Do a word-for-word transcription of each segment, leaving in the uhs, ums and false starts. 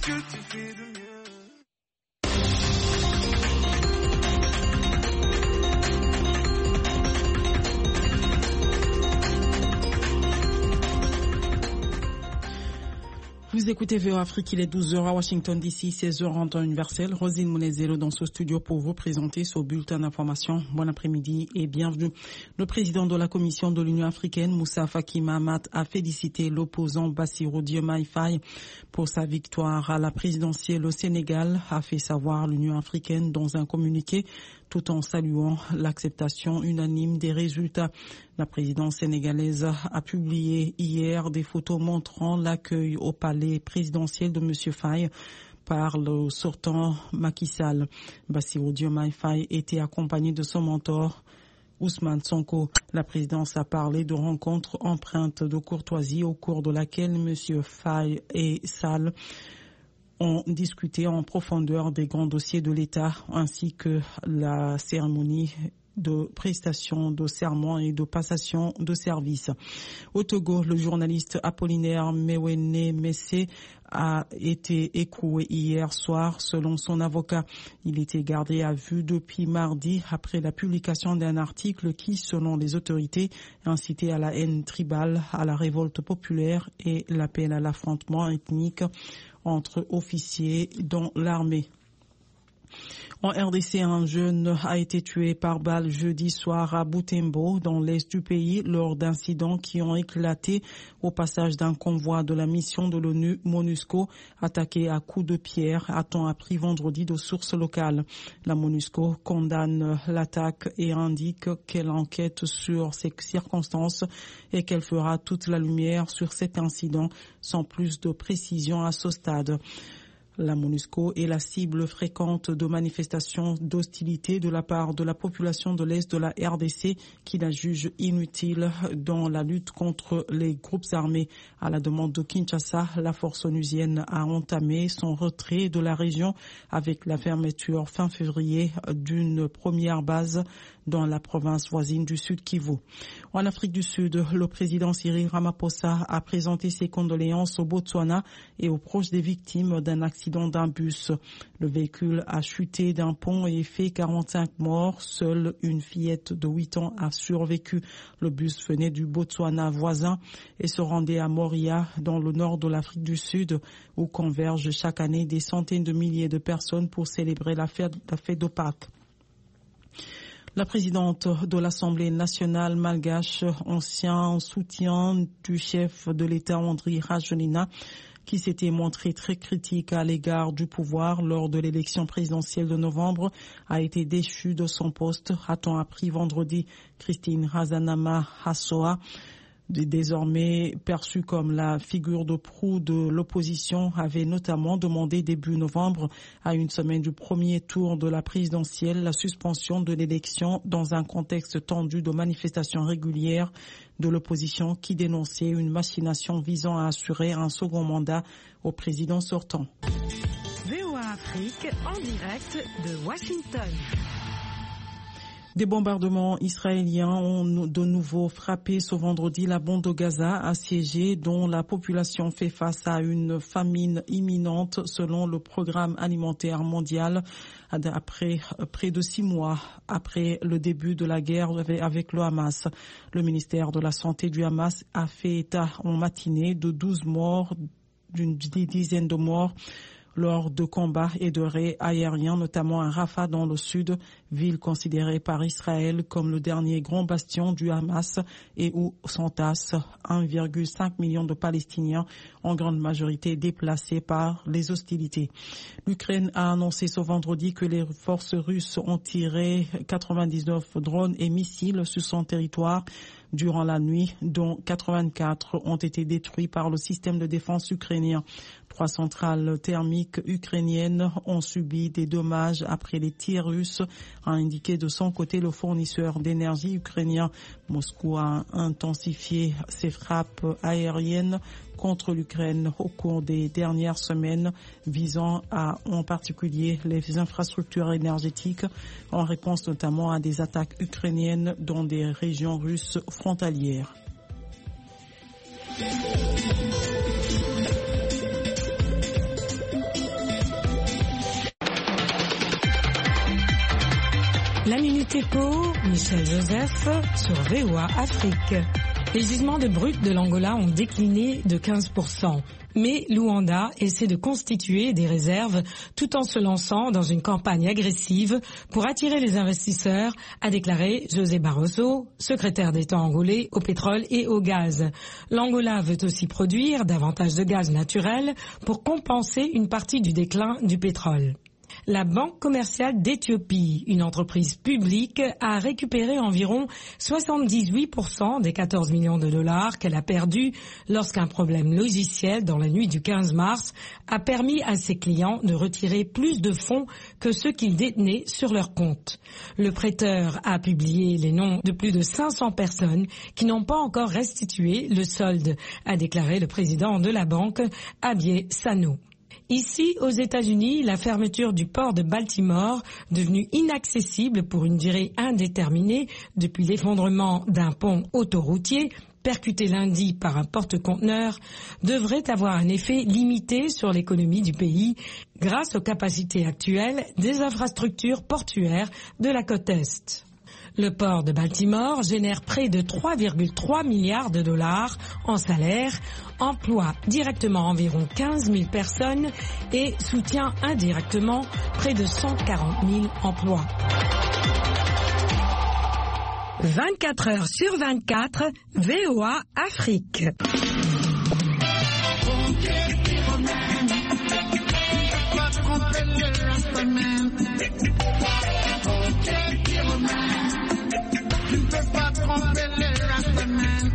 que tu fais de mieux? Vous écoutez V O Afrique, il est douze heures à Washington D C, seize heures en temps universel. Rosine Mounezelo dans ce studio pour vous présenter ce bulletin d'information. Bon après-midi et bienvenue. Le président de la Commission de l'Union africaine, Moussa Faki Mahamat, a félicité l'opposant Bassirou Diomaye Faye pour sa victoire à la présidentielle au Sénégal, a fait savoir l'Union africaine dans un communiqué, tout en saluant l'acceptation unanime des résultats. La présidence sénégalaise a publié hier des photos montrant l'accueil au palais présidentiel de M. Faye par le sortant Macky Sall. Bassirou Diomaye Faye était accompagné de son mentor Ousmane Sonko. La présidence a parlé de rencontres empreintes de courtoisie au cours de laquelle M. Faye et Sall ont discuté en profondeur des grands dossiers de l'État ainsi que la cérémonie de prestation de serment et de passation de service. Au Togo, le journaliste Apollinaire Mewene Messé a été écroué hier soir selon son avocat. Il était gardé à vue depuis mardi après la publication d'un article qui, selon les autorités, incitait à la haine tribale, à la révolte populaire et l'appel à l'affrontement ethnique entre officiers dans l'armée. En R D C, un jeune a été tué par balle jeudi soir à Butembo, dans l'est du pays, lors d'incidents qui ont éclaté au passage d'un convoi de la mission de l'ONU MONUSCO, attaqué à coups de pierre, a-t-on appris vendredi de sources locales. La MONUSCO condamne l'attaque et indique qu'elle enquête sur ces circonstances et qu'elle fera toute la lumière sur cet incident sans plus de précision à ce stade. La MONUSCO est la cible fréquente de manifestations d'hostilité de la part de la population de l'Est de la R D C qui la juge inutile dans la lutte contre les groupes armés. À la demande de Kinshasa, la force onusienne a entamé son retrait de la région avec la fermeture fin février d'une première base dans la province voisine du Sud Kivu. En Afrique du Sud, le président Cyril Ramaphosa a présenté ses condoléances au Botswana et aux proches des victimes d'un accident d'un bus. Le véhicule a chuté d'un pont et fait quarante-cinq morts. Seule une fillette de huit ans a survécu. Le bus venait du Botswana voisin et se rendait à Moria, dans le nord de l'Afrique du Sud, où convergent chaque année des centaines de milliers de personnes pour célébrer la fête, la fête de Pâques. La présidente de l'Assemblée nationale malgache, ancien soutien du chef de l'État Andry Rajoelina, qui s'était montré très critique à l'égard du pouvoir lors de l'élection présidentielle de novembre, a été déchue de son poste, a-t-on appris vendredi. Christine Razanama Hassoa, désormais perçue comme la figure de proue de l'opposition, avait notamment demandé début novembre, à une semaine du premier tour de la présidentielle, la suspension de l'élection dans un contexte tendu de manifestations régulières de l'opposition qui dénonçait une machination visant à assurer un second mandat au président sortant. V O A Afrique en direct de Washington. Des bombardements israéliens ont de nouveau frappé ce vendredi la bande de Gaza assiégée, dont la population fait face à une famine imminente selon le programme alimentaire mondial, après près de six mois après le début de la guerre avec le Hamas. Le ministère de la Santé du Hamas a fait état en matinée de douze morts, d'une dizaine de morts lors de combats et de raids aériens, notamment à Rafah dans le sud, ville considérée par Israël comme le dernier grand bastion du Hamas et où s'entassent un virgule cinq million de Palestiniens, en grande majorité déplacés par les hostilités. L'Ukraine a annoncé ce vendredi que les forces russes ont tiré quatre-vingt-dix-neuf drones et missiles sur son territoire durant la nuit, dont quatre-vingt-quatre ont été détruits par le système de défense ukrainien. Trois centrales thermiques ukrainiennes ont subi des dommages après les tirs russes, a indiqué de son côté le fournisseur d'énergie ukrainien. Moscou a intensifié ses frappes aériennes contre l'Ukraine au cours des dernières semaines, visant à, en particulier, les infrastructures énergétiques, en réponse notamment à des attaques ukrainiennes dans des régions russes frontalières. La Minute Éco, Michel Joseph sur V O A Afrique. Les gisements de brut de l'Angola ont décliné de quinze pour cent. Mais Luanda essaie de constituer des réserves tout en se lançant dans une campagne agressive pour attirer les investisseurs, a déclaré José Barroso, secrétaire d'État angolais au pétrole et au gaz. L'Angola veut aussi produire davantage de gaz naturel pour compenser une partie du déclin du pétrole. La Banque commerciale d'Éthiopie, une entreprise publique, a récupéré environ soixante-dix-huit pour cent des quatorze millions de dollars qu'elle a perdus lorsqu'un problème logiciel dans la nuit du quinze mars a permis à ses clients de retirer plus de fonds que ceux qu'ils détenaient sur leur compte. Le prêteur a publié les noms de plus de cinq cents personnes qui n'ont pas encore restitué le solde, a déclaré le président de la banque, Abiy Sano. Ici, aux États-Unis, la fermeture du port de Baltimore, devenu inaccessible pour une durée indéterminée depuis l'effondrement d'un pont autoroutier, percuté lundi par un porte-conteneurs, devrait avoir un effet limité sur l'économie du pays grâce aux capacités actuelles des infrastructures portuaires de la côte Est. Le port de Baltimore génère près de trois virgule trois milliards de dollars en salaire, emploie directement environ quinze mille personnes et soutient indirectement près de cent quarante mille emplois. vingt-quatre heures sur vingt-quatre, V O A Afrique. Tu ne peux pas tromper les rastaman.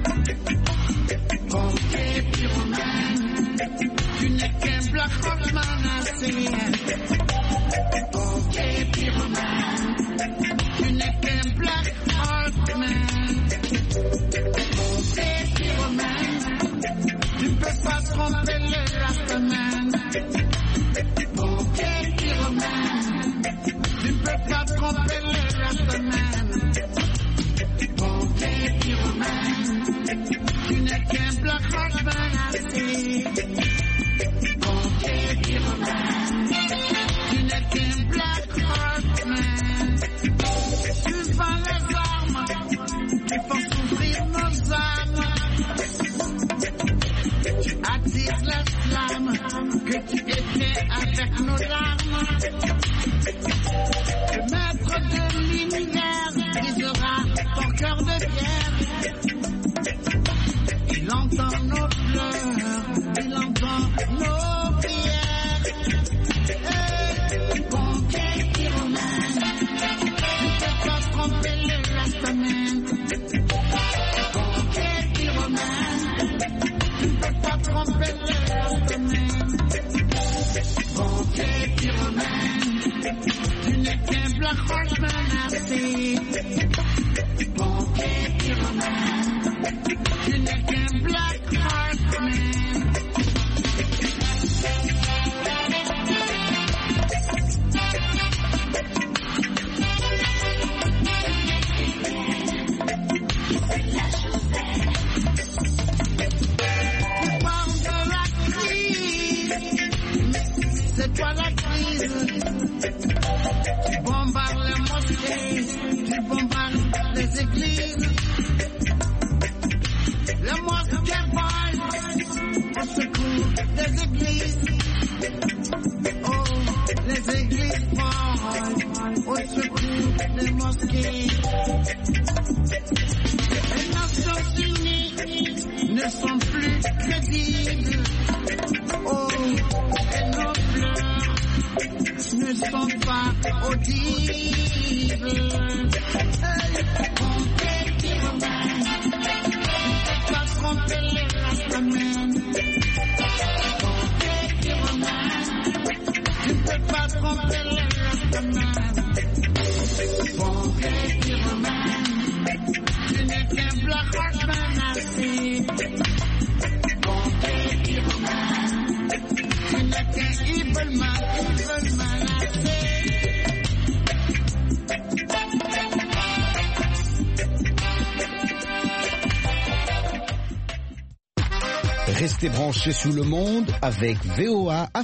Ok, pyromane. Tu n'es qu'un black horseman assez. Ok, pyromane. Tu n'es qu'un black horseman. Ok, pyromane. Tu ne peux pas tromper les rastaman. Ok, pyromane. Tu ne peux pas tromper les rastaman. Tu n'es qu'un black horseman assez. Ok, pyromane. Tu n'es qu'un black horseman. Tu vends les armes, tu fais souffrir nos âmes. Tu attises les flammes que tu étais avec nos larmes. Le maître de l'univers brisera ton cœur de pierre. Il entend nos pleurs, il entend nos prières. Hey, bon Dieu, pyromane, tu ne peux pas tromper les rastaman. Bon Dieu, pyromane, tu ne peux pas tromper les rastaman. Bon Dieu, pyromane, tu n'es qu'un black horseman assez. Bon Dieu, pyromane, tu n'es qu'un black horseman. Tu parles de la crise, c'est toi la crise. Tu bombardes les mosquées, tu bombardes les églises. Les mosquées volent au secours des églises. Oh, les églises volent au secours des mosquées. Les Nations Unies ne sont plus crédibles. Oh, et nos pleurs ne sont pas audibles. Hey, on fait pyromane. Tromper les rastaman. Ok, pyromane. Tu ne peux pas tromper les rastaman. Ok, pyromane. Tu n'es qu'un black horseman assez. Ok, pyromane. Tu n'es qu'un evil man, evil man assez. Restez branchés sous le monde avec V O A.